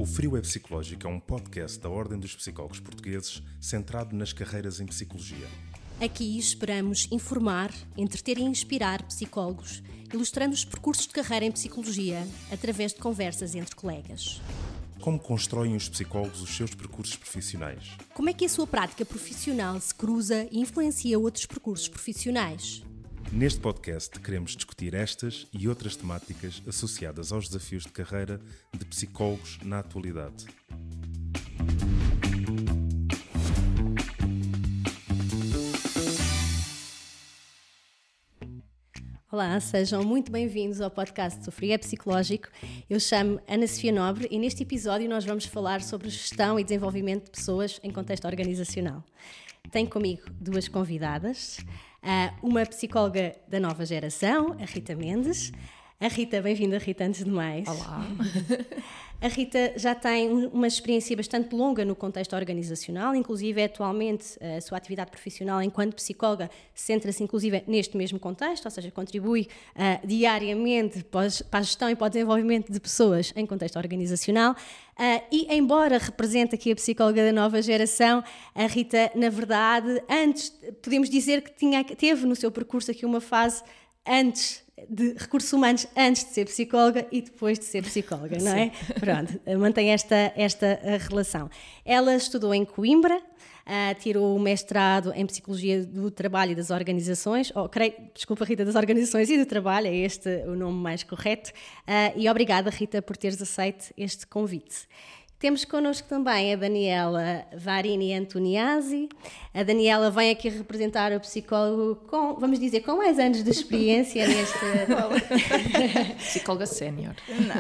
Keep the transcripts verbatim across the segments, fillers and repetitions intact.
O Frio é Psicológico é um podcast da Ordem dos Psicólogos Portugueses centrado nas carreiras em Psicologia. Aqui esperamos informar, entreter e inspirar psicólogos, ilustrando os percursos de carreira em Psicologia através de conversas entre colegas. Como constroem os psicólogos os seus percursos profissionais? Como é que a sua prática profissional se cruza e influencia outros percursos profissionais? Neste podcast queremos discutir estas e outras temáticas associadas aos desafios de carreira de psicólogos na atualidade. Olá, sejam muito bem-vindos ao podcast do Frio é Psicológico. Eu chamo Ana Sofia Nobre e neste episódio nós vamos falar sobre gestão e desenvolvimento de pessoas em contexto organizacional. Tenho comigo duas convidadas, uma psicóloga da nova geração, a Rita Mendes. A Rita, bem-vinda Rita, antes de mais. Olá. A Rita já tem uma experiência bastante longa no contexto organizacional, inclusive atualmente a sua atividade profissional enquanto psicóloga centra-se inclusive neste mesmo contexto, ou seja, contribui uh, diariamente para a gestão e para o desenvolvimento de pessoas em contexto organizacional. Uh, e embora represente aqui a psicóloga da nova geração, a Rita, na verdade, antes, podemos dizer que tinha, teve no seu percurso aqui uma fase antes de recursos humanos, antes de ser psicóloga e depois de ser psicóloga, não é? Sim. Pronto, mantém esta, esta relação. Ela estudou em Coimbra, uh, tirou o mestrado em Psicologia do Trabalho e das Organizações, ou, creio, desculpa Rita, das Organizações e do Trabalho, é este o nome mais correto, uh, e obrigada Rita por teres aceito este convite. Temos connosco também a Daniela Varini Antoniazzi. A Daniela vem aqui representar o psicólogo com, vamos dizer, com mais anos de experiência neste... Psicóloga sénior.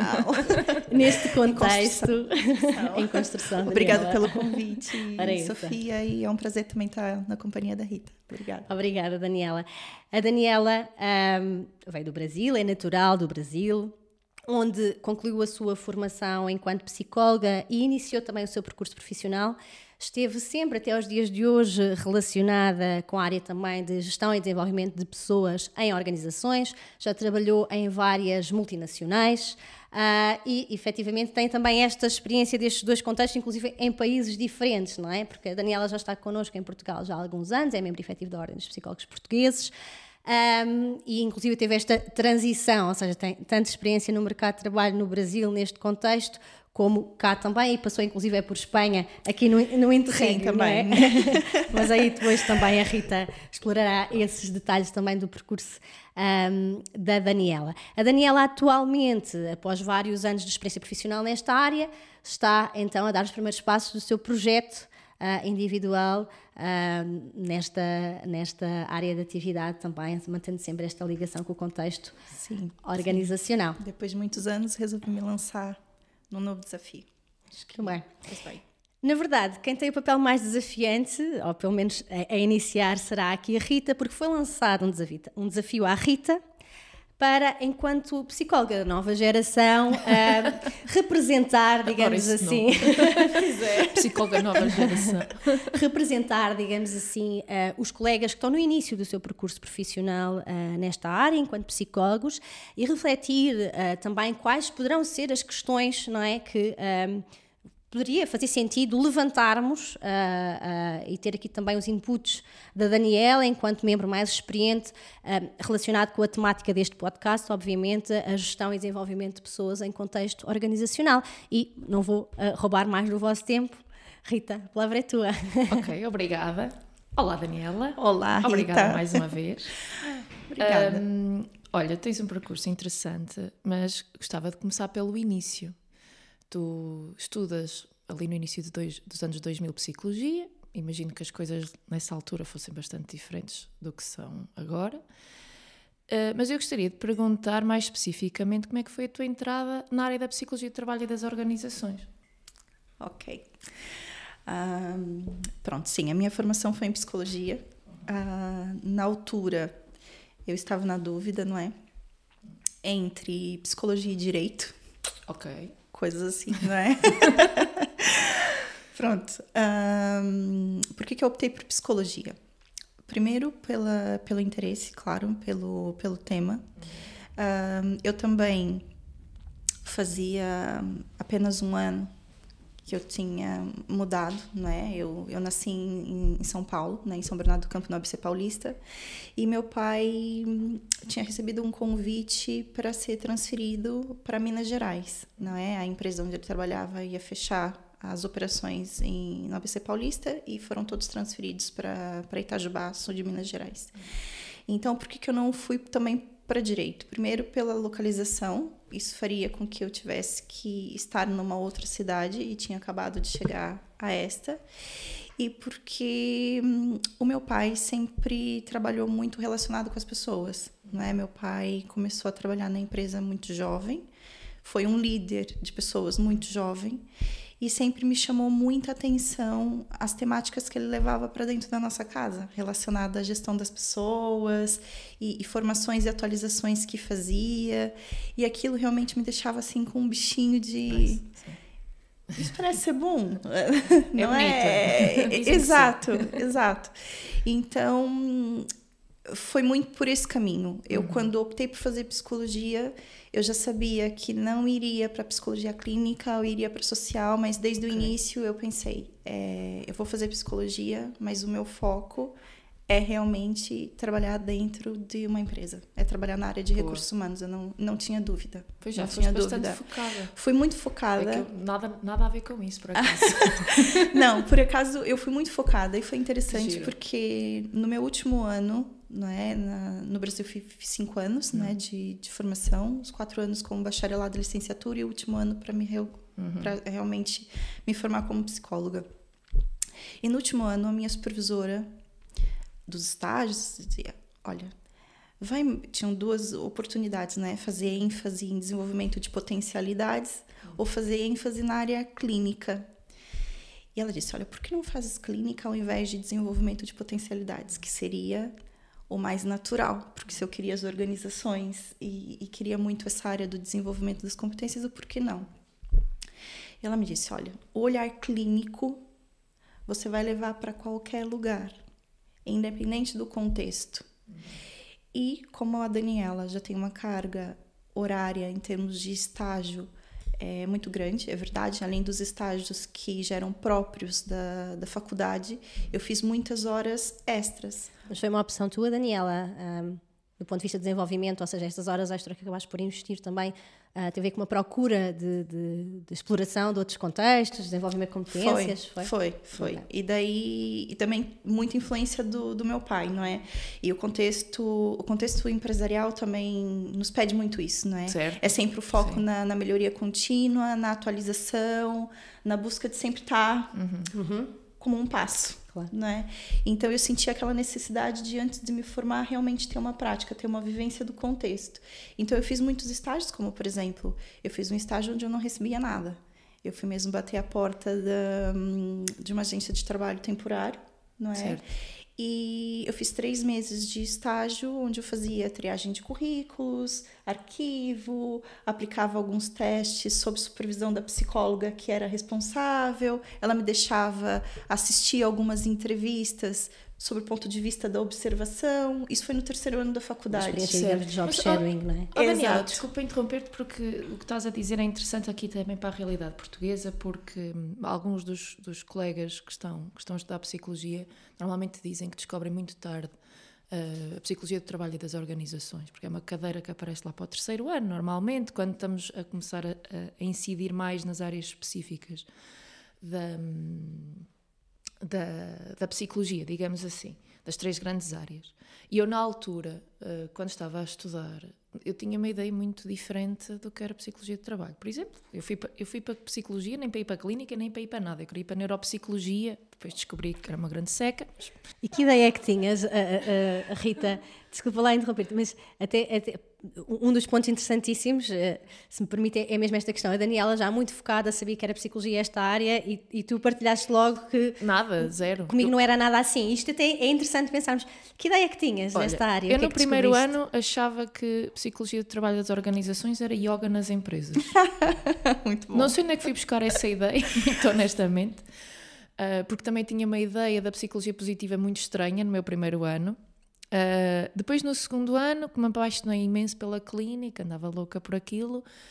Não. Neste contexto. Em construção. Em construção. Obrigada pelo convite, Sofia, e é um prazer também estar na companhia da Rita. Obrigada. Obrigada, Daniela. A Daniela um, veio do Brasil, é natural do Brasil, onde concluiu a sua formação enquanto psicóloga e iniciou também o seu percurso profissional. Esteve sempre, até aos dias de hoje, relacionada com a área também de gestão e desenvolvimento de pessoas em organizações, já trabalhou em várias multinacionais uh, e, efetivamente, tem também esta experiência destes dois contextos, inclusive em países diferentes, não é? Porque a Daniela já está connosco em Portugal já há alguns anos, é membro efetivo da Ordem dos Psicólogos Portugueses, Um, e inclusive teve esta transição, ou seja, tem tanta experiência no mercado de trabalho no Brasil neste contexto, como cá também, e passou inclusive é por Espanha, aqui no, no Interregno. Sim, também. Não é? Mas aí depois também a Rita explorará esses detalhes também do percurso um, da Daniela. A Daniela atualmente, após vários anos de experiência profissional nesta área, está então a dar os primeiros passos do seu projeto Uh, individual uh, nesta, nesta área de atividade também, mantendo sempre esta ligação com o contexto sim, organizacional. Sim. Depois de muitos anos resolvi me lançar num novo desafio. Acho que bem. bem. Na verdade, quem tem o papel mais desafiante, ou pelo menos a, a iniciar, será aqui a Rita, porque foi lançado um desafio, um desafio à Rita para, enquanto psicóloga da nova geração, uh, representar, digamos assim... é. Psicóloga da nova geração. Representar, digamos assim, uh, os colegas que estão no início do seu percurso profissional uh, nesta área, enquanto psicólogos, e refletir uh, também quais poderão ser as questões, não é, que... Um, poderia fazer sentido levantarmos uh, uh, e ter aqui também os inputs da Daniela, enquanto membro mais experiente, uh, relacionado com a temática deste podcast, obviamente, a gestão e desenvolvimento de pessoas em contexto organizacional. E não vou uh, roubar mais do vosso tempo. Rita, a palavra é tua. Ok, obrigada. Olá, Daniela. Olá, Rita. Obrigada mais uma vez. Obrigada. Um, olha, tens um percurso interessante, mas gostava de começar pelo início. Tu estudas ali no início de dois, dos anos dois mil Psicologia, imagino que as coisas nessa altura fossem bastante diferentes do que são agora, uh, mas eu gostaria de perguntar mais especificamente como é que foi a tua entrada na área da Psicologia do Trabalho e das Organizações. Ok. Um, pronto, sim, a minha formação foi em Psicologia. Uh, na altura, eu estava na dúvida, não é? Entre Psicologia e Direito. Ok. Coisas assim, não é? Pronto. Um, por que que eu optei por psicologia? Primeiro, pela, pelo interesse, claro, pelo, pelo tema. Um, eu também fazia apenas um ano que eu tinha mudado, né? Eu, eu nasci em, em São Paulo, né? Em São Bernardo do Campo, no A B C Paulista, e meu pai tinha recebido um convite para ser transferido para Minas Gerais, não é? A empresa onde ele trabalhava ia fechar as operações em, no A B C Paulista e foram todos transferidos para Itajubá, sul de Minas Gerais. Então, por que, que eu não fui também para direito? Primeiro, pela localização. Isso faria com que eu tivesse que estar numa outra cidade e tinha acabado de chegar a esta. E porque hum, o meu pai sempre trabalhou muito relacionado com as pessoas, né? Meu pai começou a trabalhar na empresa muito jovem, foi um líder de pessoas muito jovem e sempre me chamou muita atenção as temáticas que ele levava para dentro da nossa casa, relacionada à gestão das pessoas e, e formações e atualizações que fazia. E aquilo realmente me deixava assim com um bichinho de... Mas, isso parece ser bom, não é? é? Exato, exato. Então, foi muito por esse caminho. Eu, uhum. quando optei por fazer psicologia, eu já sabia que não iria para psicologia clínica, eu iria para social, mas desde okay. o início eu pensei, é, eu vou fazer psicologia, mas o meu foco é realmente trabalhar dentro de uma empresa, é trabalhar na área de Boa. recursos humanos, eu não, não tinha dúvida. Pois já, não foste tinha bastante dúvida. focada. Fui muito focada. É que eu, nada, nada a ver com isso, por acaso. Não, por acaso eu fui muito focada e foi interessante porque no meu último ano, não é, na, no Brasil fiz cinco anos, hum. né, de, de formação, os quatro anos como bacharelado, licenciatura e o último ano para me uhum. para realmente me formar como psicóloga. E no último ano a minha supervisora dos estágios dizia, olha, vai, tinham duas oportunidades, né, fazer ênfase em desenvolvimento de potencialidades hum. ou fazer ênfase na área clínica. E ela disse, olha, por que não fazes clínica ao invés de desenvolvimento de potencialidades, que seria o mais natural, porque se eu queria as organizações e, e queria muito essa área do desenvolvimento das competências, o porquê não? E ela me disse, olha, o olhar clínico você vai levar para qualquer lugar, independente do contexto. Uhum. E como a Daniela já tem uma carga horária em termos de estágio é muito grande, é verdade, além dos estágios que já eram próprios da, da faculdade, eu fiz muitas horas extras. Mas foi uma opção tua, Daniela, um, do ponto de vista de desenvolvimento, ou seja, estas horas extra que acabaste por investir também, uh, tem a ver com uma procura de, de, de exploração de outros contextos, desenvolvimento de competências? Foi, foi, foi. foi. Okay. E daí, e também muita influência do, do meu pai, não é? E o contexto, o contexto empresarial também nos pede muito isso, não é? Certo. É sempre o foco na, na melhoria contínua, na atualização, na busca de sempre estar uhum. Uhum, como um passo. Claro. Né? Então eu senti aquela necessidade de, antes de me formar, realmente ter uma prática, ter uma vivência do contexto. Então eu fiz muitos estágios, como por exemplo, eu fiz um estágio onde eu não recebia nada. Eu fui mesmo bater a porta da, de uma agência de trabalho temporário, não é? Certo. E eu fiz três meses de estágio onde eu fazia triagem de currículos, arquivo, aplicava alguns testes sob supervisão da psicóloga que era responsável. Ela me deixava assistir algumas entrevistas sobre o ponto de vista da observação. Isso foi no terceiro ano da faculdade. Uma experiência de job Mas, shadowing, oh, não é? Oh, Daniela, Exato. Desculpa interromper-te, porque o que estás a dizer é interessante aqui também para a realidade portuguesa, porque hum, alguns dos, dos colegas que estão, que estão a estudar psicologia normalmente dizem que descobrem muito tarde uh, a psicologia do trabalho e das organizações, porque é uma cadeira que aparece lá para o terceiro ano, normalmente, quando estamos a começar a, a incidir mais nas áreas específicas da... Hum, Da, da psicologia, digamos assim, das três grandes áreas. E eu, na altura, uh, quando estava a estudar, eu tinha uma ideia muito diferente do que era psicologia de trabalho. Por exemplo, eu fui, para, eu fui para psicologia, nem para ir para a clínica, nem para ir para nada. Eu queria ir para a neuropsicologia, depois descobri que era uma grande seca. Mas... E que ideia é que tinhas, a, a, a Rita? Desculpa lá interromper-te, mas até, até um dos pontos interessantíssimos, se me permite, é mesmo esta questão. A Daniela já muito focada, sabia que era psicologia esta área e, e tu partilhaste logo que... Nada, zero. Comigo eu... não era nada assim. Isto até é interessante pensarmos. Que ideia é que tinhas Olha, desta área? Eu que no é primeiro ano achava que psicologia do trabalho das organizações era yoga nas empresas. Muito bom. Não sei onde é que fui buscar essa ideia, muito honestamente, uh, porque também tinha uma ideia da psicologia positiva muito estranha no meu primeiro ano. Uh, depois, no segundo ano, que me apaixonei imenso pela clínica, andava louca por aquilo,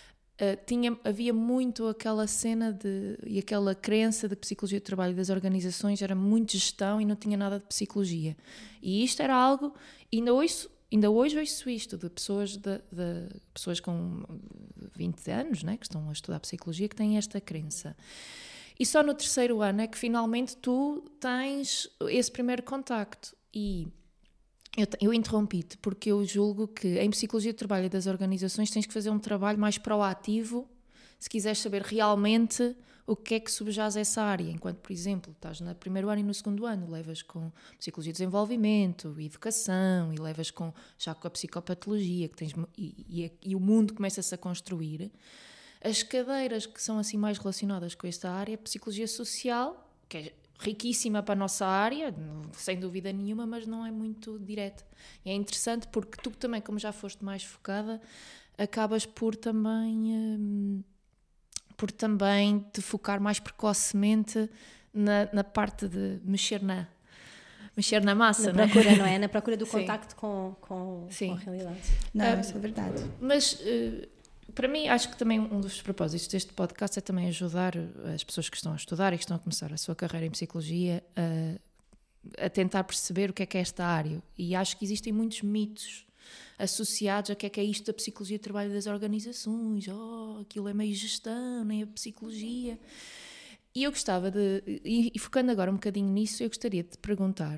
uh, tinha, havia muito aquela cena de, e aquela crença de que psicologia do trabalho das organizações era muito gestão e não tinha nada de psicologia. E isto era algo, ainda hoje, ainda hoje ouço isto, de pessoas, de, de, pessoas com vinte anos, né, que estão a estudar psicologia, que têm esta crença. E só no terceiro ano é que finalmente tu tens esse primeiro contacto. E eu, eu interrompi-te porque eu julgo que em psicologia do trabalho e das organizações tens que fazer um trabalho mais proativo se quiseres saber realmente o que é que subjaz essa área. Enquanto, por exemplo, estás no primeiro ano e no segundo ano, levas com psicologia de desenvolvimento, educação, e levas com, já com a psicopatologia, que tens, e, e, e o mundo começa-se a construir. As cadeiras que são assim mais relacionadas com esta área, psicologia social, que é riquíssima para a nossa área, sem dúvida nenhuma, mas não é muito direta. E é interessante porque tu também, como já foste mais focada, acabas por também, hum, por também te focar mais precocemente na, na parte de mexer na, mexer na massa. Na procura, não é? Na procura do Sim. contacto com, com, Sim. com a realidade. Não, Ah, isso é verdade. Mas... Uh, para mim, acho que também um dos propósitos deste podcast é também ajudar as pessoas que estão a estudar e que estão a começar a sua carreira em psicologia a, a tentar perceber o que é que é esta área. E acho que existem muitos mitos associados a que é que é isto da psicologia de trabalho das organizações. Oh, aquilo é meio gestão, nem a psicologia. E eu gostava de... E, e focando agora um bocadinho nisso, eu gostaria de te perguntar,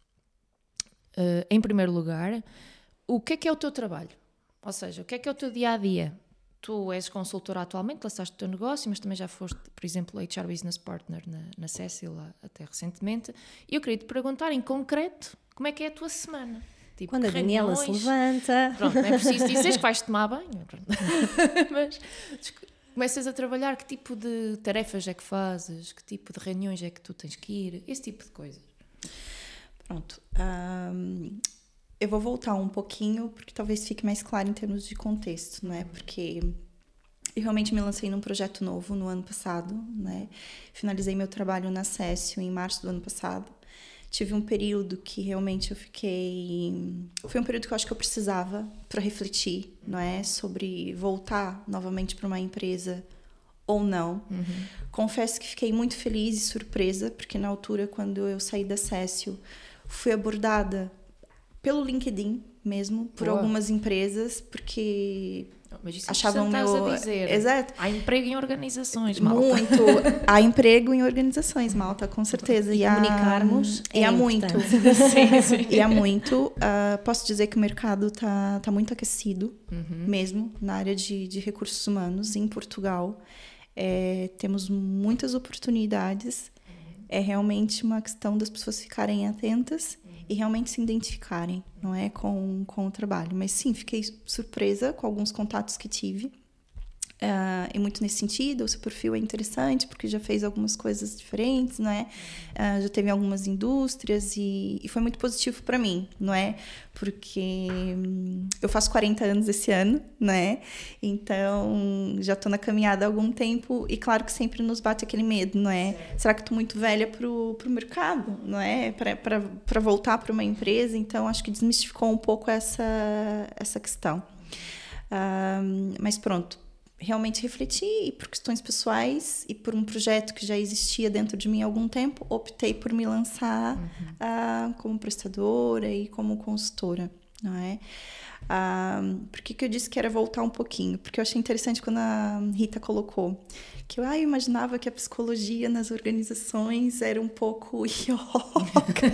uh, em primeiro lugar, o que é que é o teu trabalho? Ou seja, o que é que é o teu dia-a-dia? Tu és consultora atualmente, lançaste o teu negócio, mas também já foste, por exemplo, H R Business Partner na, na Cecil até recentemente. E eu queria te perguntar, em concreto, como é que é a tua semana? Tipo, Quando a Daniela se levanta... Pronto, não é preciso dizer que vais tomar banho. Mas começas a trabalhar, que tipo de tarefas é que fazes? Que tipo de reuniões é que tu tens que ir? Esse tipo de coisas. Pronto. Um... Eu vou voltar um pouquinho, porque talvez fique mais claro em termos de contexto, né? Porque eu realmente me lancei num projeto novo no ano passado, né? Finalizei meu trabalho na Cécio em março do ano passado. Tive um período que realmente eu fiquei... Foi um período que eu acho que eu precisava para refletir, não é? Sobre voltar novamente para uma empresa ou não. Uhum. Confesso que fiquei muito feliz e surpresa, porque na altura, quando eu saí da Cécio, fui abordada pelo LinkedIn mesmo, por Boa. algumas empresas, porque Mas isso achavam meu... a dizer. Exato. Há emprego em organizações, malta. Muito. Há emprego em organizações, malta, com certeza. E, e comunicarmos há... E é há muito. sim, sim. E há muito. Uh, posso dizer que o mercado está tá muito aquecido, uhum. mesmo, na área de, de recursos humanos, em Portugal. É, temos muitas oportunidades. Uhum. É realmente uma questão das pessoas ficarem atentas e realmente se identificarem, não é, com, com o trabalho. Mas sim, fiquei surpresa com alguns contatos que tive. Uh, e muito nesse sentido, o seu perfil é interessante, porque já fez algumas coisas diferentes, não é? Uh, já teve algumas indústrias e, e foi muito positivo para mim, não é? Porque hum, eu faço quarenta anos esse ano, né? Então, já estou na caminhada há algum tempo e claro que sempre nos bate aquele medo, não é? Certo. Será que estou muito velha pro, pro mercado, não é? Para voltar para uma empresa, então acho que desmistificou um pouco essa, essa questão. Uh, mas pronto. Realmente refleti e por questões pessoais e por um projeto que já existia dentro de mim há algum tempo, optei por me lançar uhum. uh, como prestadora e como consultora, não é? Uh, por que que eu disse que era voltar um pouquinho? Porque eu achei interessante quando a Rita colocou que eu, ah, eu imaginava que a psicologia nas organizações era um pouco ioga.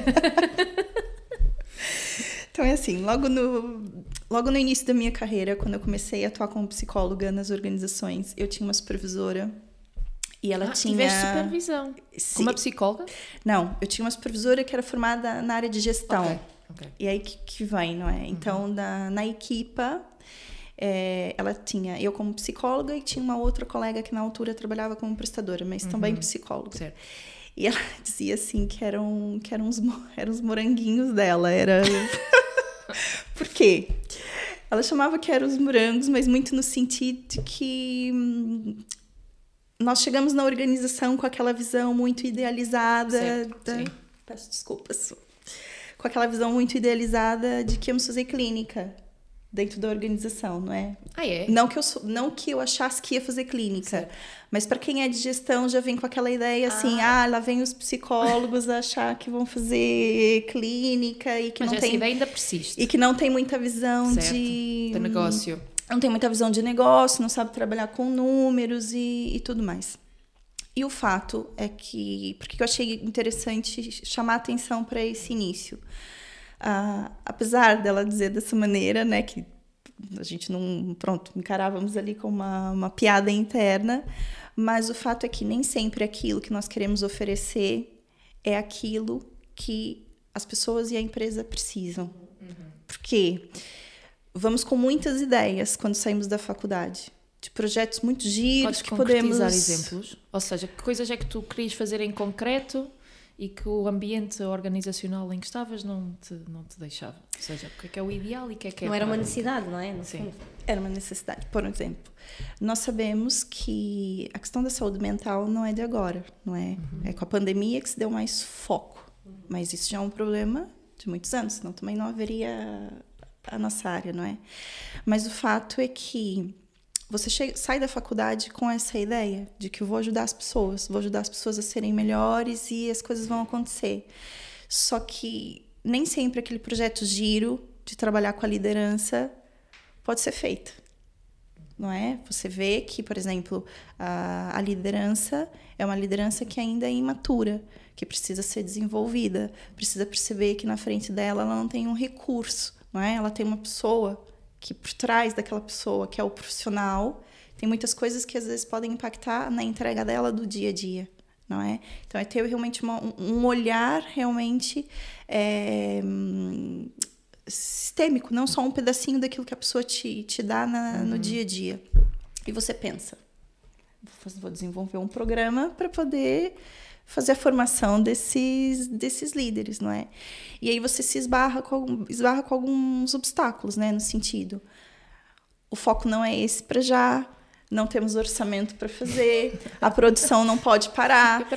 Então, é assim, logo no, logo no início da minha carreira, quando eu comecei a atuar como psicóloga nas organizações, eu tinha uma supervisora e ela ah, tinha... tiveste supervisão? Sim. Como uma psicóloga? Não, eu tinha uma supervisora que era formada na área de gestão. Okay. Okay. E aí que, que vem, não é? Então, uhum. na, na equipa, é, ela tinha eu como psicóloga e tinha uma outra colega que na altura trabalhava como prestadora, mas uhum. também psicóloga. Certo. E ela dizia assim que eram, que eram, os, eram os moranguinhos dela, era... Por quê? Ela chamava que eram os morangos, mas muito no sentido de que hum, nós chegamos na organização com aquela visão muito idealizada. Certo, da, sim. Peço desculpas. Com aquela visão muito idealizada de que íamos fazer clínica. dentro da organização, não é? Ah, é? Não que eu, sou, não que eu achasse que ia fazer clínica, Certo. mas para quem é de gestão já vem com aquela ideia assim, ah, Ah. lá vem os psicólogos a achar que vão fazer clínica e que Mas não essa tem ideia ainda persiste. e que não tem muita visão Certo. de De negócio. não tem muita visão de negócio, não sabe trabalhar com números e, e tudo mais. E o fato é que, porque eu achei interessante chamar a atenção para esse início. Ah, apesar dela dizer dessa maneira, né, que a gente não, pronto, encarávamos ali como uma, uma piada interna, mas o fato é que nem sempre aquilo que nós queremos oferecer é aquilo que as pessoas e a empresa precisam. Uhum. Por quê? Vamos com muitas ideias quando saímos da faculdade, de projetos muito giros. Podes que concretizar podemos... exemplos? Ou seja, que coisas é que tu querias fazer em concreto e que o ambiente organizacional em que estavas não te, não te deixava? Ou seja, o que é que é o ideal e o que é que é Não era uma prática? necessidade, não é? No Sim. fundo. Era uma necessidade. Por exemplo, nós sabemos que a questão da saúde mental não é de agora, não é? Uhum. É com a pandemia que se deu mais foco. Uhum. Mas isso já é um problema de muitos anos, senão também não haveria a nossa área, não é? Mas o fato é que você chega, sai da faculdade com essa ideia de que eu vou ajudar as pessoas, vou ajudar as pessoas a serem melhores e as coisas vão acontecer. Só que nem sempre aquele projeto giro de trabalhar com a liderança pode ser feito, não é? Você vê que, por exemplo, a, a liderança é uma liderança que ainda é imatura, que precisa ser desenvolvida, precisa perceber que na frente dela ela não tem um recurso, não é? Ela tem uma pessoa que por trás daquela pessoa, que é o profissional, tem muitas coisas que às vezes podem impactar na entrega dela do dia a dia, não é? Então é ter realmente uma, um olhar realmente é, sistêmico, não só um pedacinho daquilo que a pessoa te, te dá na, uhum. no dia a dia. E você pensa, vou desenvolver um programa para poder fazer a formação desses, desses líderes, não é? E aí você se esbarra com, esbarra com alguns obstáculos, né? No sentido, o foco não é esse para já, não temos orçamento para fazer, a produção não pode parar.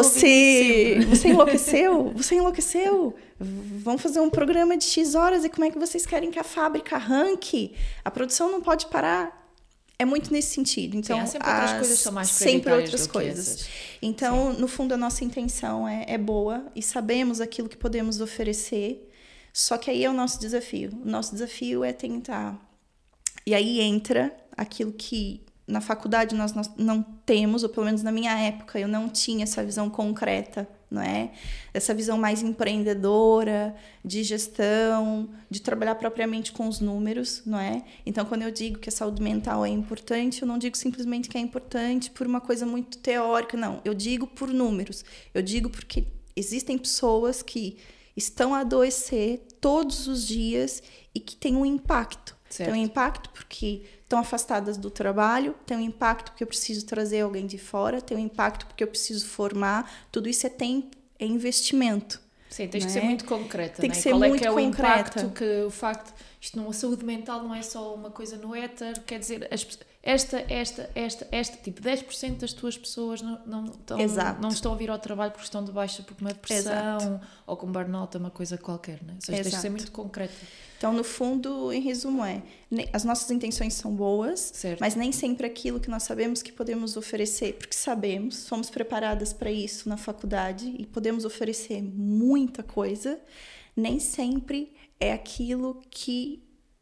Você, você enlouqueceu? Você enlouqueceu? Vamos fazer um programa de X horas e como é que vocês querem que a fábrica arranque? A produção não pode parar. É muito nesse sentido. Então, sim, sempre outras as, coisas são mais sempre outras do coisas. Que então, sim. No fundo, a nossa intenção é, é boa e sabemos aquilo que podemos oferecer. Só que aí é o nosso desafio. O nosso desafio é tentar. E aí entra aquilo que na faculdade nós, nós não temos, ou pelo menos na minha época eu não tinha essa visão concreta, não é? Essa visão mais empreendedora, de gestão, de trabalhar propriamente com os números, não é? Então, quando eu digo que a saúde mental é importante, eu não digo simplesmente que é importante por uma coisa muito teórica, não. Eu digo por números. Eu digo porque existem pessoas que estão a adoecer todos os dias e que têm um impacto. Certo. Tem um impacto porque estão afastadas do trabalho, tem um impacto porque eu preciso trazer alguém de fora, tem um impacto porque eu preciso formar. Tudo isso é tempo, é investimento. Sim, tens que é? ser muito concreta. Tem que né? ser Qual muito é que é concreta. o impacto que o facto... Isto não, a saúde mental não é só uma coisa no éter, quer dizer, as, esta, esta, esta, esta, tipo, dez por cento das tuas pessoas não, não, estão, não estão a vir ao trabalho porque estão de baixa por uma depressão Exato. Ou com burnout, uma coisa qualquer, né? Ou seja, tens que ser muito concreta. Então, no fundo, em resumo, é as nossas intenções são boas, certo. Mas nem sempre aquilo que nós sabemos que podemos oferecer, porque sabemos, somos preparadas para isso na faculdade e podemos oferecer muita coisa, nem sempre é aquilo que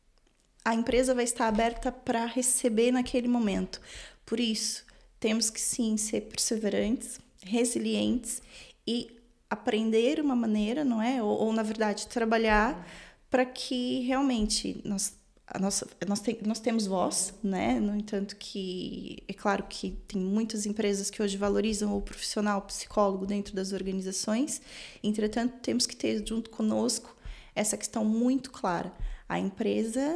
a empresa vai estar aberta para receber naquele momento. Por isso, temos que sim ser perseverantes, resilientes e aprender uma maneira, não é? Ou, ou na verdade, trabalhar para que realmente nós, a nossa, nós, tem, nós temos voz, né? No entanto que, é claro que tem muitas empresas que hoje valorizam o profissional psicólogo dentro das organizações, entretanto, temos que ter junto conosco essa questão muito clara. A empresa,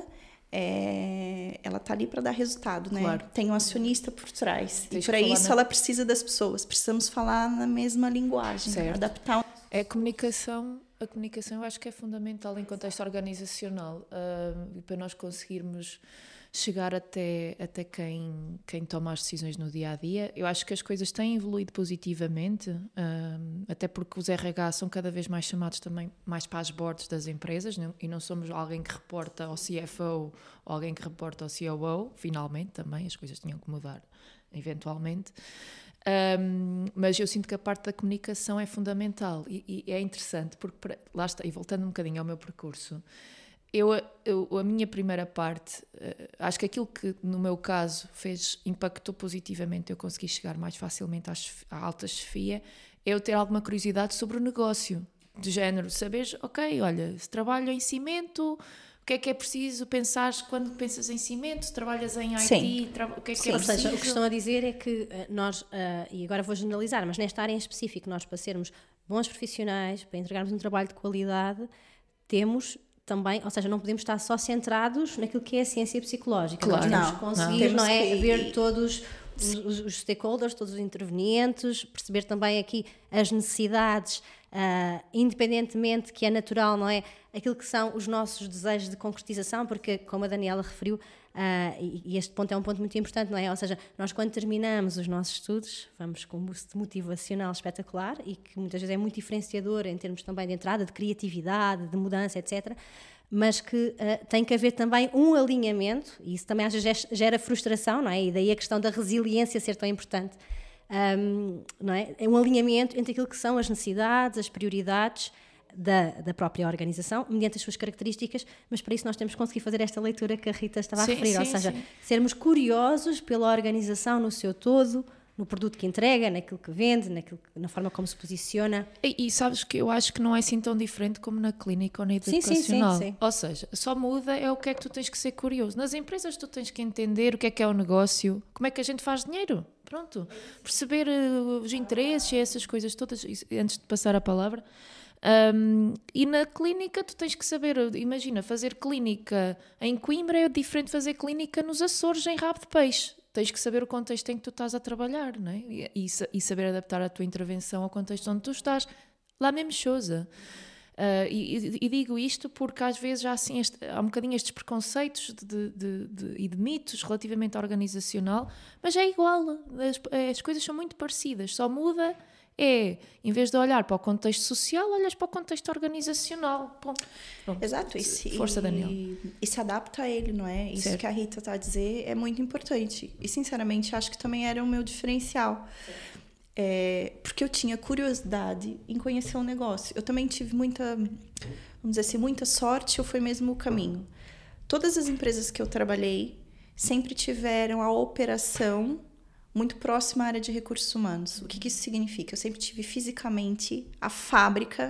é, ela está ali para dar resultado, né? Claro. Tem um acionista por trás. Tens e para isso na... ela precisa das pessoas. Precisamos falar na mesma linguagem, certo. Adaptar. É a comunicação, a comunicação eu acho que é fundamental em contexto organizacional uh, para nós conseguirmos chegar até, até quem, quem toma as decisões no dia-a-dia. Eu acho que as coisas têm evoluído positivamente, um, até porque os R H são cada vez mais chamados também mais para as boards das empresas, não, e não somos alguém que reporta ao C F O ou alguém que reporta ao C O O, finalmente também, as coisas tinham que mudar eventualmente. Um, mas eu sinto que a parte da comunicação é fundamental e, e é interessante, porque lá está, e voltando um bocadinho ao meu percurso, eu, eu, a minha primeira parte, uh, acho que aquilo que no meu caso fez, impactou positivamente, eu consegui chegar mais facilmente à, à alta chefia, é eu ter alguma curiosidade sobre o negócio, de género, saberes, ok, olha, se trabalho em cimento, o que é que é preciso pensar quando pensas em cimento, trabalhas em I T, tra- o que é que Sim, é ou preciso? seja, o que estão a dizer é que uh, nós, uh, e agora vou generalizar, mas nesta área em específico, nós para sermos bons profissionais, para entregarmos um trabalho de qualidade, temos também, ou seja, não podemos estar só centrados naquilo que é a ciência psicológica. Claro. Nós temos Não, que conseguir, não. não é, Temos que- ver todos os, os- os stakeholders, todos os intervenientes, perceber também aqui as necessidades, uh, independentemente que é natural, não é? Aquilo que são os nossos desejos de concretização, porque como a Daniela referiu, Uh, e, e este ponto é um ponto muito importante, não é? Ou seja, nós quando terminamos os nossos estudos, vamos com um boost motivacional espetacular e que muitas vezes é muito diferenciador em termos também de entrada, de criatividade, de mudança, etcétera. Mas que uh, tem que haver também um alinhamento, e isso também às vezes gera frustração, não é? E daí a questão da resiliência ser tão importante. Um, não é? É um alinhamento entre aquilo que são as necessidades, as prioridades Da, da própria organização, mediante as suas características, mas para isso nós temos que conseguir fazer esta leitura que a Rita estava Sim, a referir, sim, ou seja, sim. sermos curiosos pela organização no seu todo, no produto que entrega, naquilo que vende, naquilo que, na forma como se posiciona. E, e sabes que eu acho que não é assim tão diferente como na clínica ou na Sim, sim, educacional. sim, sim. Ou seja, só muda é o que é que tu tens que ser curioso. Nas empresas tu tens que entender o que é que é o negócio, como é que a gente faz dinheiro. Pronto. Perceber uh, os interesses e essas coisas todas, isso, antes de passar a palavra. Um, e na clínica tu tens que saber, imagina, fazer clínica em Coimbra é diferente de fazer clínica nos Açores em Rabo de Peixe. Tens que saber o contexto em que tu estás a trabalhar, não é? e, e, e saber adaptar a tua intervenção ao contexto onde tu estás. Lá mesmo chosa. Uh, e, e digo isto porque às vezes há, assim este, há um bocadinho estes preconceitos de, de, de, e de mitos relativamente ao organizacional, mas é igual, as, as coisas são muito parecidas, só muda é, em vez de olhar para o contexto social, olhas para o contexto organizacional. Bom, pronto. Exato, e se, Força, Daniel. E, e se adapta a ele, não é? Isso Certo. que a Rita está a dizer é muito importante. E, sinceramente, acho que também era o meu diferencial. É, porque eu tinha curiosidade em conhecer o negócio. Eu também tive muita, vamos dizer assim, muita sorte, ou foi mesmo o caminho. Todas as empresas que eu trabalhei sempre tiveram a operação muito próxima à área de recursos humanos. O que, que isso significa? Eu sempre tive fisicamente a fábrica,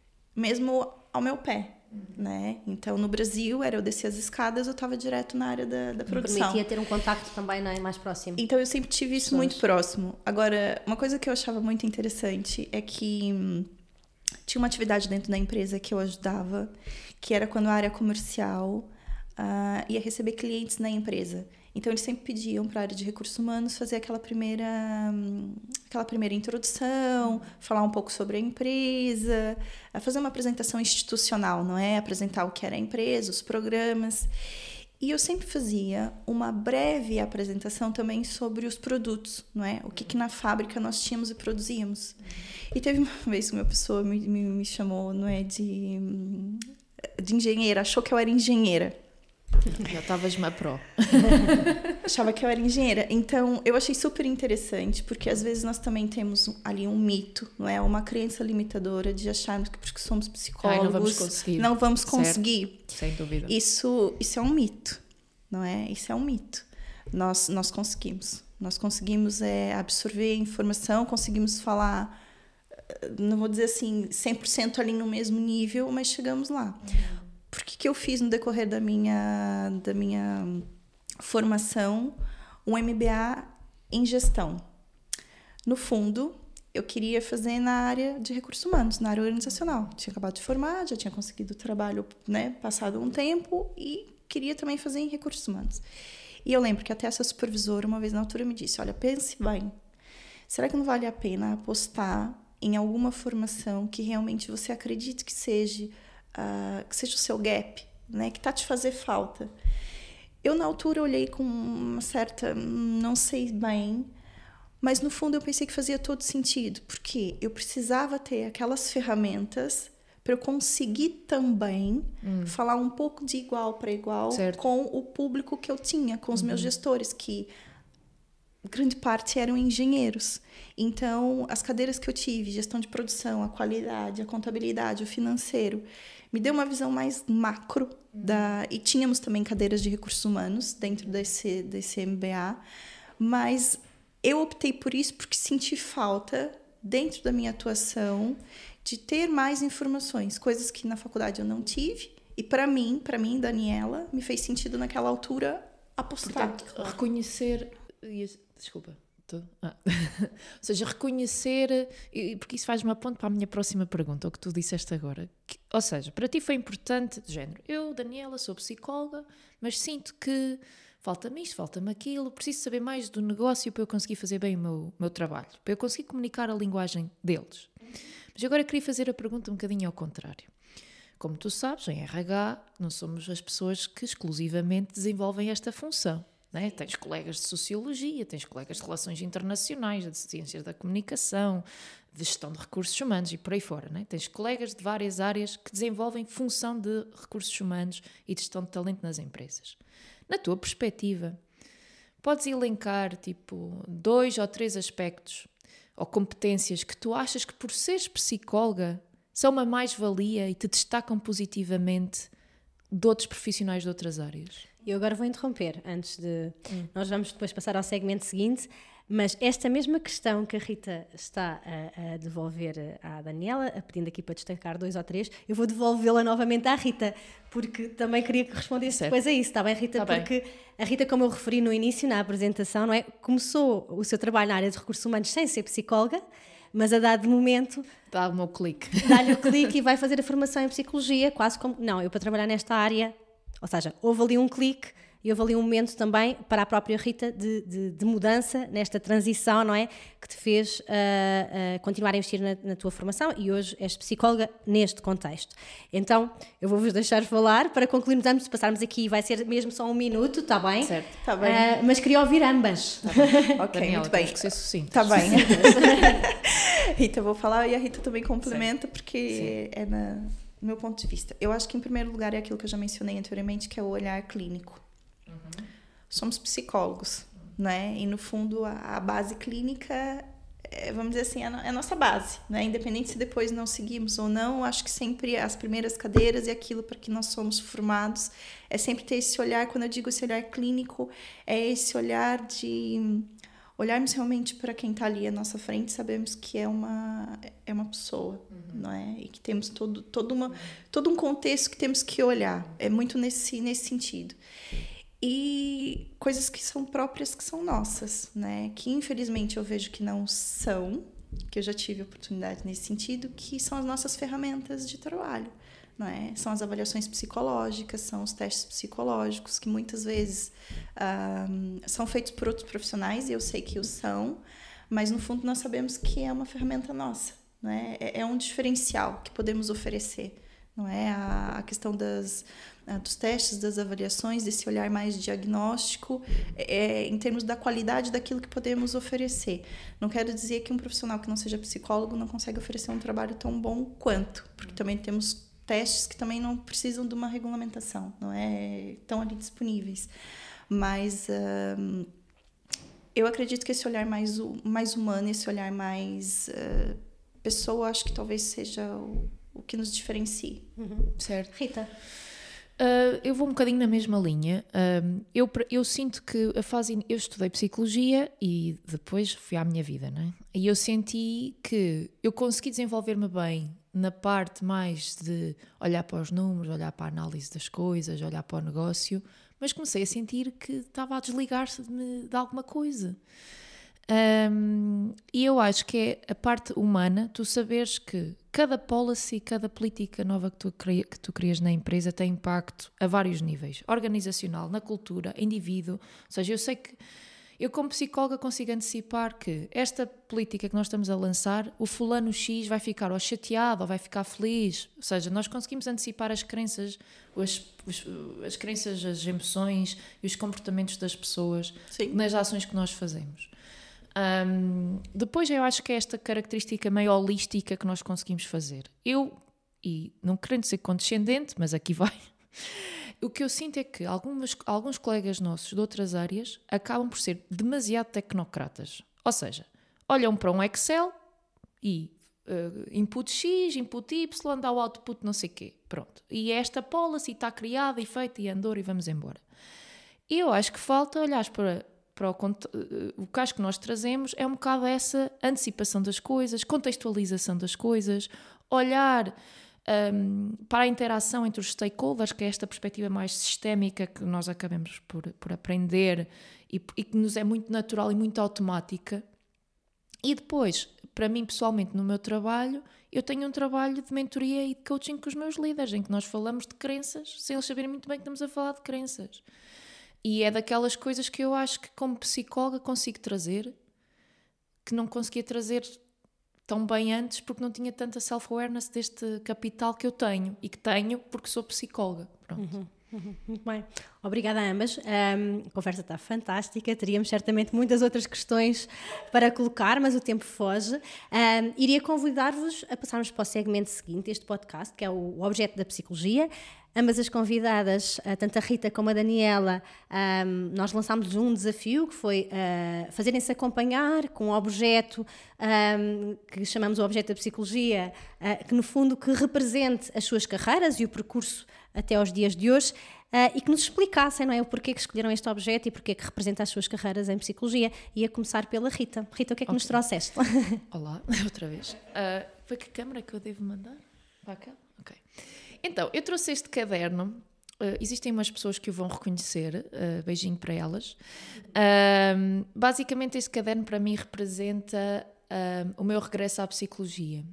mesmo ao meu pé, né? Então, no Brasil, era eu descia as escadas, eu estava direto na área da, da produção. Permitia ter um contacto também, não é? Mais próximo. Então, eu sempre tive isso muito próximo. Agora, uma coisa que eu achava muito interessante é que hum, tinha uma atividade dentro da empresa que eu ajudava, que era quando a área comercial uh, ia receber clientes na empresa. Então, eles sempre pediam para a área de recursos humanos fazer aquela primeira, aquela primeira introdução, falar um pouco sobre a empresa, fazer uma apresentação institucional, não é? Apresentar o que era a empresa, os programas. E eu sempre fazia uma breve apresentação também sobre os produtos, não é? O que, que na fábrica nós tínhamos e produzíamos. E teve uma vez que uma pessoa me, me, me chamou, não é, de, de engenheira, achou que eu era engenheira. Já estavas uma pró. Achava que eu era engenheira. Então, eu achei super interessante, porque às vezes nós também temos ali um mito, não é? Uma crença limitadora de acharmos que porque somos psicólogos Ai, não vamos conseguir. Não vamos conseguir. Certo. Sem dúvida. Isso, isso é um mito, não é? Isso é um mito. Nós, nós conseguimos. Nós conseguimos é, absorver informação, conseguimos falar, não vou dizer assim, cem por cento ali no mesmo nível, mas chegamos lá. Uhum. Por que que eu fiz no decorrer da minha, da minha formação um M B A em gestão? No fundo, eu queria fazer na área de recursos humanos, na área organizacional. Tinha acabado de formar, já tinha conseguido trabalho, né, passado um tempo, e queria também fazer em recursos humanos. E eu lembro que até essa supervisora, uma vez na altura, me disse, olha, pense bem, será que não vale a pena apostar em alguma formação que realmente você acredite que seja... Uh, que seja o seu gap, né, que está te fazer falta. eu na altura olhei com uma certa, não sei bem, mas no fundo eu pensei que fazia todo sentido, porque eu precisava ter aquelas ferramentas para eu conseguir também hum. falar um pouco de igual para igual certo. Com o público que eu tinha, com os uhum. meus gestores, que grande parte eram engenheiros. Então, as cadeiras que eu tive, gestão de produção, a qualidade, a contabilidade, o financeiro, me deu uma visão mais macro. Uhum. Da, e tínhamos também cadeiras de recursos humanos dentro desse, desse M B A, mas eu optei por isso porque senti falta, dentro da minha atuação, de ter mais informações, coisas que na faculdade eu não tive. E para mim, para mim, Daniela, me fez sentido naquela altura apostar. Portanto, reconhecer... Desculpa. Ah. Ou seja, reconhecer... Porque isso faz uma ponte para a minha próxima pergunta, o que tu disseste agora. Que, ou seja, para ti foi importante, de género, eu, Daniela, sou psicóloga, mas sinto que falta-me isto, falta-me aquilo, preciso saber mais do negócio para eu conseguir fazer bem o meu, meu trabalho, para eu conseguir comunicar a linguagem deles. Mas agora eu queria fazer a pergunta um bocadinho ao contrário. Como tu sabes, em R H não somos as pessoas que exclusivamente desenvolvem esta função, né? Tens colegas de Sociologia, tens colegas de Relações Internacionais, de Ciências da Comunicação, de Gestão de Recursos Humanos e por aí fora, né? Tens colegas de várias áreas que desenvolvem função de recursos humanos e de gestão de talento nas empresas. Na tua perspectiva, podes elencar tipo dois ou três aspectos ou competências que tu achas que, por seres psicóloga, são uma mais-valia e te destacam positivamente de outros profissionais de outras áreas? Eu agora vou interromper, antes de... Hum. Nós vamos depois passar ao segmento seguinte, mas esta mesma questão que a Rita está a, a devolver à Daniela, a pedindo aqui para destacar dois ou três, eu vou devolvê-la novamente à Rita, porque também queria que respondesse certo. Depois a isso, está bem, Rita? Está porque bem. A Rita, como eu referi no início, na apresentação, não é? Começou o seu trabalho na área de recursos humanos sem ser psicóloga, mas a dado momento... Dá-lhe o clique. Dá-lhe o clique e vai fazer a formação em psicologia, quase como... Não, eu para trabalhar nesta área... Ou seja, houve ali um clique e houve ali um momento também para a própria Rita de, de, de mudança nesta transição, não é? Que te fez uh, uh, continuar a investir na, na tua formação e hoje és psicóloga neste contexto. Então, eu vou-vos deixar falar para concluirmos antes de passarmos aqui, vai ser mesmo só um minuto, está bem? Certo, está bem. Uh, mas queria ouvir ambas. Tá bem. Ok, Daniela, muito bem. Temos que ser sucintos. Está bem. Rita, eu vou falar e a Rita também complementa, certo. Porque Sim. é na... do meu ponto de vista. Eu acho que, em primeiro lugar, é aquilo que eu já mencionei anteriormente, que é o olhar clínico. Uhum. Somos psicólogos, né? E, no fundo, a, a base clínica, é, vamos dizer assim, é a, é a nossa base, né? Independente se depois não seguimos ou não, acho que sempre as primeiras cadeiras e aquilo para que nós somos formados é sempre ter esse olhar. Quando eu digo esse olhar clínico, é esse olhar de... olharmos realmente para quem está ali à nossa frente, sabemos que é uma, é uma pessoa, uhum. não é? E que temos todo, todo, uma, todo um contexto que temos que olhar. É muito nesse, nesse sentido. E coisas que são próprias, que são nossas, né? Que infelizmente eu vejo que não são, que eu já tive oportunidade nesse sentido, que são as nossas ferramentas de trabalho. Não é? São as avaliações psicológicas, são os testes psicológicos, que muitas vezes um, são feitos por outros profissionais, e eu sei que o são, mas no fundo nós sabemos que é uma ferramenta nossa, não é? É, é um diferencial que podemos oferecer. Não é? A, a questão das, a, dos testes, das avaliações, desse olhar mais diagnóstico, é, em termos da qualidade daquilo que podemos oferecer. Não quero dizer que um profissional que não seja psicólogo não consegue oferecer um trabalho tão bom quanto, porque também temos testes que também não precisam de uma regulamentação, não é? Estão ali disponíveis. Mas um, eu acredito que esse olhar mais, mais humano, esse olhar mais uh, pessoa, acho que talvez seja o, o que nos diferencie. Uhum. Certo. Rita? Uh, eu vou um bocadinho na mesma linha. Uh, eu, eu sinto que a fase... Eu estudei Psicologia e depois fui à minha vida, não é? E eu senti que eu consegui desenvolver-me bem na parte mais de olhar para os números, olhar para a análise das coisas, olhar para o negócio, mas comecei a sentir que estava a desligar-se de, de alguma coisa. Um, e eu acho que é a parte humana, tu saberes que cada policy, cada política nova que tu, cria, que tu crias na empresa tem impacto a vários níveis, organizacional, na cultura, indivíduo. Ou seja, eu sei que Eu, como psicóloga, consigo antecipar que esta política que nós estamos a lançar, o fulano X vai ficar ou chateado ou vai ficar feliz. Ou seja, nós conseguimos antecipar as crenças, as, as, as crenças, as emoções e os comportamentos das pessoas. Sim. Nas ações que nós fazemos. Um, depois eu acho que é esta característica meio holística que nós conseguimos fazer. Eu, e não querendo ser condescendente, mas aqui vai... O que eu sinto é que algumas, alguns colegas nossos de outras áreas acabam por ser demasiado tecnocratas. Ou seja, olham para um Excel e uh, input X, input Y, dá o output não sei o quê. Pronto. E esta policy está criada e feita e andou e vamos embora. E eu acho que falta olhar para, para o, uh, o caso que nós trazemos é um bocado essa antecipação das coisas, contextualização das coisas, olhar... Um, para a interação entre os stakeholders, que é esta perspectiva mais sistémica que nós acabamos por, por aprender e, e que nos é muito natural e muito automática. E depois, para mim pessoalmente no meu trabalho, eu tenho um trabalho de mentoria e de coaching com os meus líderes, em que nós falamos de crenças sem eles saberem muito bem que estamos a falar de crenças. E é daquelas coisas que eu acho que como psicóloga consigo trazer, que não conseguia trazer tão bem antes porque não tinha tanta self-awareness deste capital que eu tenho e que tenho porque sou psicóloga. Pronto. Uhum, uhum, muito bem. Obrigada a ambas. Um, a conversa está fantástica. Teríamos certamente muitas outras questões para colocar, mas o tempo foge. Um, iria convidar-vos a passarmos para o segmento seguinte deste podcast, que é o objeto da psicologia. Ambas as convidadas, tanto a Rita como a Daniela, um, nós lançámos um desafio que foi uh, fazerem-se acompanhar com um objeto um, que chamamos o objeto da psicologia, uh, que no fundo que represente as suas carreiras e o percurso até aos dias de hoje, uh, e que nos explicassem, não é, o porquê que escolheram este objeto e porquê que representa as suas carreiras em psicologia. E a começar pela Rita. Rita, o que é que okay. nos trouxeste? Olá, outra vez. Uh, para que câmara que eu devo mandar? Para cá? Ok. Então, eu trouxe este caderno, uh, existem umas pessoas que o vão reconhecer, uh, beijinho para elas. Uh, basicamente este caderno para mim representa uh, o meu regresso à psicologia.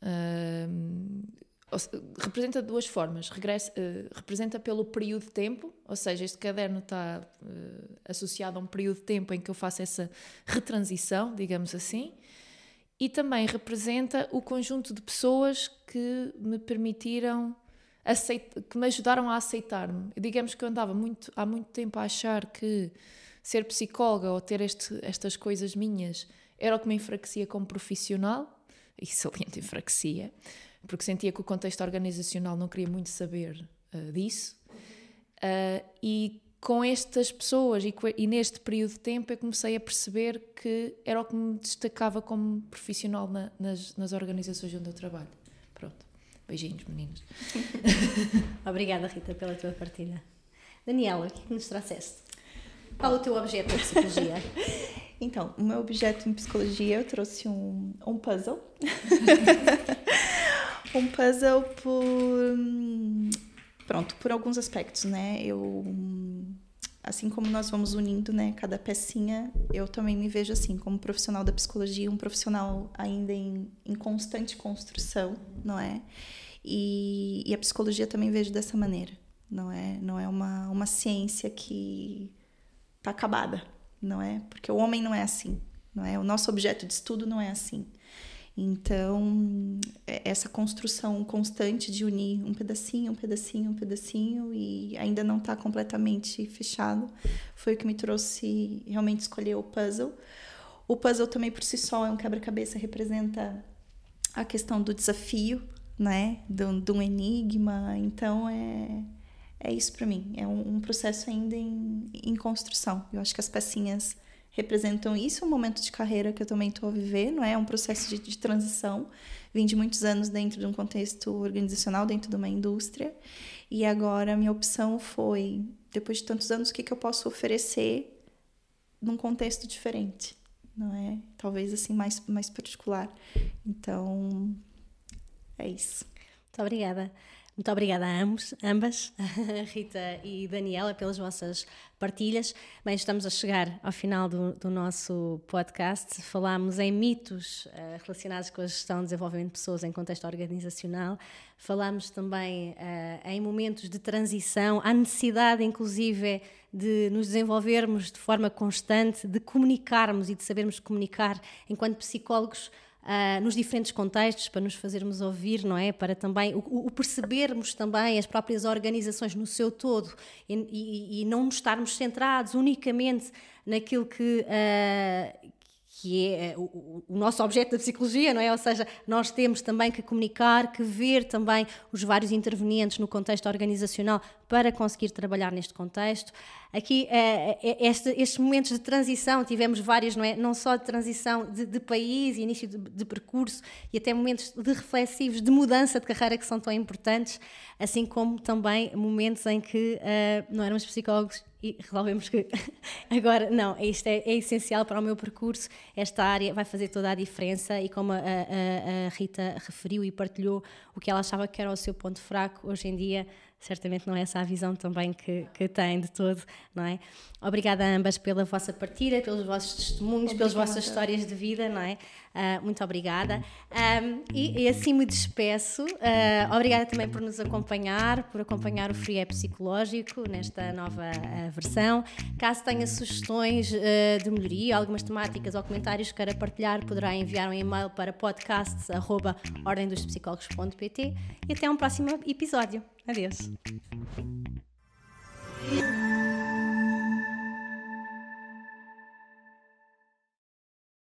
Uh, representa de duas formas, Regresso, uh, representa pelo período de tempo, ou seja, este caderno está uh, associado a um período de tempo em que eu faço essa retransição, digamos assim. E também representa o conjunto de pessoas que me permitiram... Aceita, que me ajudaram a aceitar-me. Digamos que eu andava muito, há muito tempo a achar que ser psicóloga ou ter este, estas coisas minhas era o que me enfraquecia como profissional, e saliente enfraquecia, porque sentia que o contexto organizacional não queria muito saber uh, disso. Uh, e com estas pessoas e, e neste período de tempo eu comecei a perceber que era o que me destacava como profissional na, nas, nas organizações onde eu trabalho. Pronto. Beijinhos, meninas. Obrigada, Rita, pela tua partilha. Daniela, o que é que nos trouxeste? Qual é o teu objeto em psicologia? Então, o meu objeto em psicologia, eu trouxe um, um puzzle. um puzzle por... Pronto, por alguns aspectos, né? Eu... Assim como nós vamos unindo, né, cada pecinha, eu também me vejo assim, como profissional da psicologia, um profissional ainda em, em constante construção, não é? E, e a psicologia também vejo dessa maneira, não é? Não é uma, uma ciência que está acabada, não é? Porque o homem não é assim, não é? O nosso objeto de estudo não é assim. Então, essa construção constante de unir um pedacinho, um pedacinho, um pedacinho e ainda não está completamente fechado, foi o que me trouxe realmente escolher o puzzle. O puzzle também por si só é um quebra-cabeça, representa a questão do desafio, né? De, de um enigma. Então, é, é isso para mim. É um, um processo ainda em, em construção. Eu acho que as pecinhas... representam isso, um momento de carreira que eu também estou a viver, não é? É um processo de, de transição. Vim de muitos anos dentro de um contexto organizacional, dentro de uma indústria, e agora a minha opção foi, depois de tantos anos, o que, que eu posso oferecer num contexto diferente, não é? Talvez assim, mais, mais particular. Então, é isso. Muito obrigada. Muito obrigada a ambos, ambas, Rita e Daniela, pelas vossas partilhas. Bem, estamos a chegar ao final do, do nosso podcast. Falámos em mitos uh, relacionados com a gestão e desenvolvimento de pessoas em contexto organizacional. Falámos também uh, em momentos de transição, há necessidade, inclusive, de nos desenvolvermos de forma constante, de comunicarmos e de sabermos comunicar enquanto psicólogos, Uh, nos diferentes contextos, para nos fazermos ouvir, não é? Para também o, o percebermos também as próprias organizações no seu todo e, e, e não nos estarmos centrados unicamente naquilo que, uh, que é o, o nosso objeto da psicologia, não é? Ou seja, nós temos também que comunicar, que ver também os vários intervenientes no contexto organizacional para conseguir trabalhar neste contexto. Aqui, este, estes momentos de transição, tivemos vários, não é? Não só de transição de, de país, início de, de percurso, e até momentos de reflexivos, de mudança de carreira que são tão importantes, assim como também momentos em que uh, não éramos psicólogos e resolvemos que agora, não, isto é, é essencial para o meu percurso, esta área vai fazer toda a diferença, e como a, a, a Rita referiu e partilhou o que ela achava que era o seu ponto fraco, hoje em dia certamente não é essa a visão também que, que tem de todo, não é? Obrigada a ambas pela vossa partilha, pelos vossos testemunhos, obrigada. Pelas vossas histórias de vida, não é? Uh, muito obrigada. Um, e, e assim me despeço. Uh, obrigada também por nos acompanhar, por acompanhar o Free é Psicológico nesta nova uh, versão. Caso tenha sugestões uh, de melhoria, algumas temáticas ou comentários que queira partilhar, poderá enviar um e-mail para podcasts arroba ordem dos psicólogos ponto pt, e até um próximo episódio. Adeus.